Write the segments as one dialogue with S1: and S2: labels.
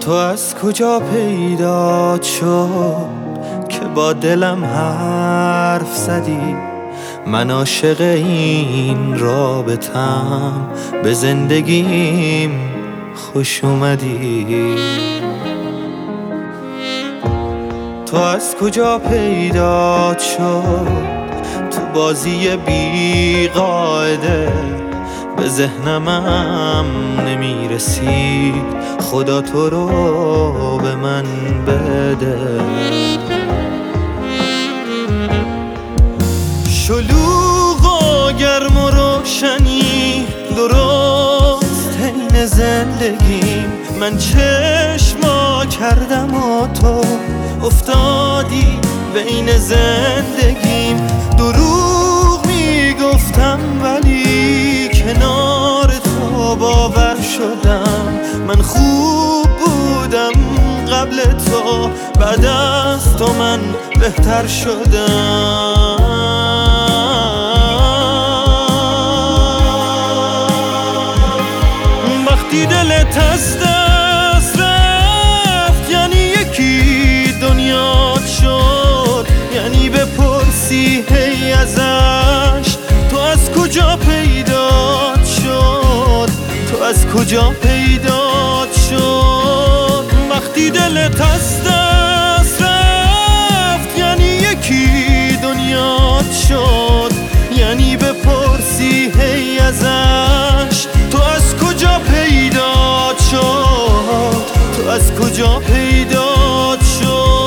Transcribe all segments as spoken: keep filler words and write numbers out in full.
S1: تو از کجا پیدا شد که با دلم حرف زدی؟ من عاشق این رابطم، به زندگیم خوش اومدی. تو از کجا پیدا شد تو بازی بی قاعده؟ به ذهنمم نمیرسید، خدا تو رو به من بده. شلوغ و گرم و روشنی درست حین زندگیم، من چشما کردم و تو افتادی بین زندگیم. دروغ میگفتم ولی کنار تو باور شدم. من خوب بودم قبل تو، بعد از تو من بهتر شدم. وقتی دلت از دست رفت یعنی یکی دنیات شد، یعنی بپرسی هی ازش تو از کجا پیدات شد، تو از کجا پیدات شد. وقتی دلت از دست رفت یعنی یکی دنیات شد، یعنی بپرسی هی ازش تو از کجا پیدات شد، تو از کجا پیدات شد.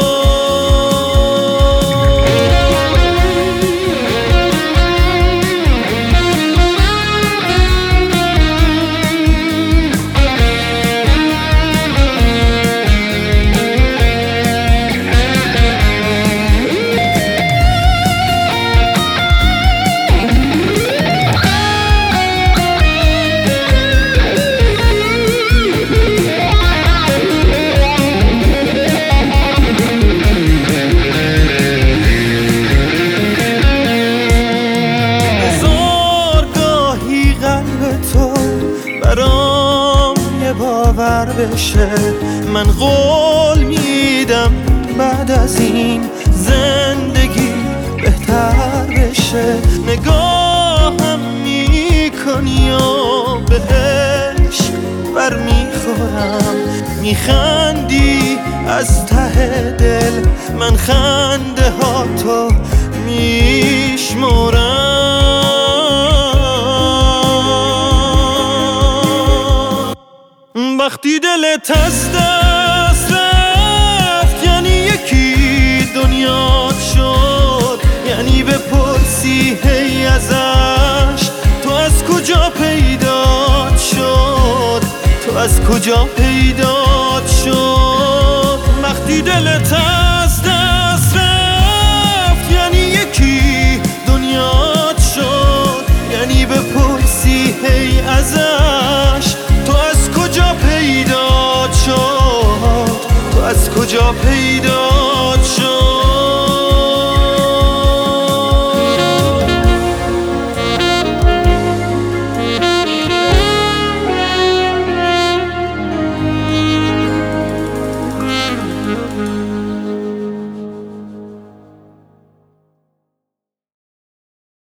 S1: برام یه باور بشه، من قول میدم بعد از این زندگی بهتر بشه. نگاهم میکنی و بهش بر میخورم، میخندی از ته دل، من خنده ها تو میشمرم. وقتی دلت از دست رفت یعنی یکی دنیات شد، یعنی بپرسی هی ازش تو از کجا پیدات شد، تو از کجا پیدات شد. وقتی دلت از دست رفت یعنی یکی دنیات شد، یعنی بپرسی هی ازش